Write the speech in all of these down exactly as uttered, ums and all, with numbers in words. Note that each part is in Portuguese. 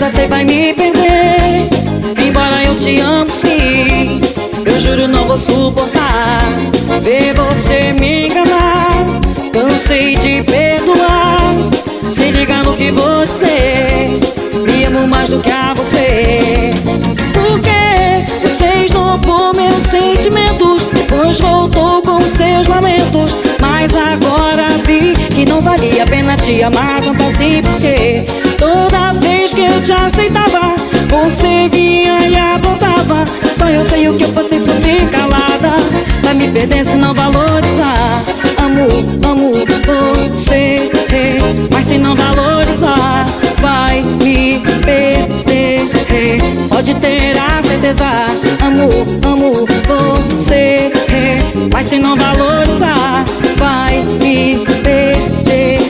já sei vai me perder. Embora eu te amo sim, eu juro não vou suportar ver você me enganar. Cansei de perdoar, se liga no que vou dizer. Me amo mais do que a você. Porque você esnobou meus sentimentos, depois voltou com seus lamentos. Mas agora vi que não valia a pena te amar tanto assim. Porque toda vez que eu te aceitava, você vinha e apontava. Só eu sei o que eu passei, sofri calada. Vai me perder se não valorizar. Amo, amo você, mas se não valorizar, vai me perder. Pode ter a certeza. Amo, amo você, mas se não valorizar, vai me perder.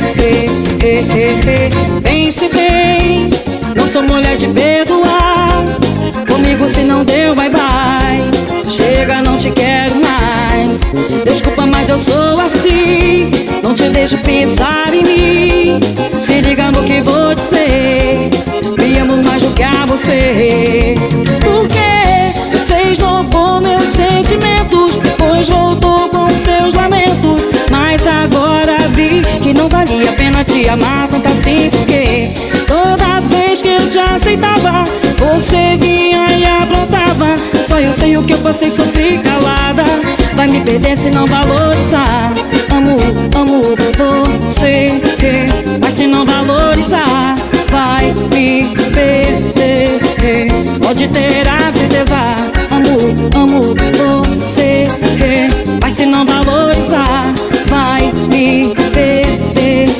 Pense bem, não sou mulher de perdoar. Comigo se não deu, bye bye. Chega, não te quero mais. Desculpa, mas eu sou assim, não te deixo pensar em mim. Se liga no que vou dizer. Me amo mais do que a você. Porque você esnobou meus sentimentos, depois voltou com seus lamentos. Mas agora vi que não valia a pena te amar tanto assim. Porque toda vez que eu te aceitava, você vinha e aprontava. Só eu sei o que eu passei, sofri calada. Vai me perder se não valorizar. Amo, amo você, mas se não valorizar, vai me perder. Pode ter a certeza. Amo, amo você, mas se não valorizar, vai me perder.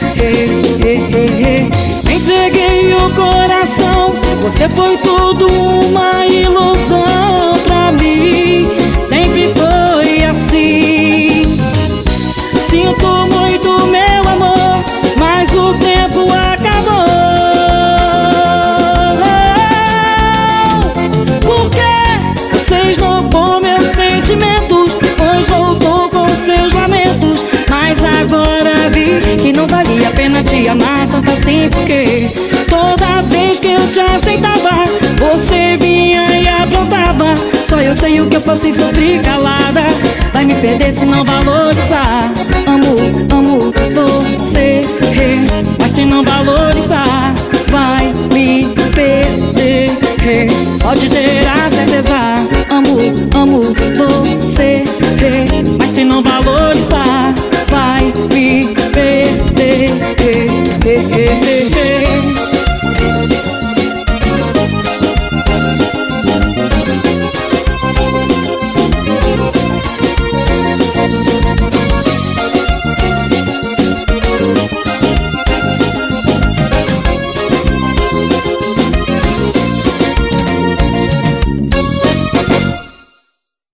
Entreguei o coração, você foi tudo uma ilusão pra mim. Sempre foi assim. Sinto muito, meu amor, mas o tempo acabou. Porque você esnobou meus sentimentos, pois voltou com seus lamentos. Mas agora vi que não valia a pena te amar tanto assim. Porque toda vez que eu te aceitava, você vinha e aprontava. Só eu sei o que eu passei, sofri calada. Vai me perder se não valorizar. Amo, amo você, mas se não valorizar, vai me perder. Pode ter a certeza. Amo, amo você, mas se não valorizar, vai me perder.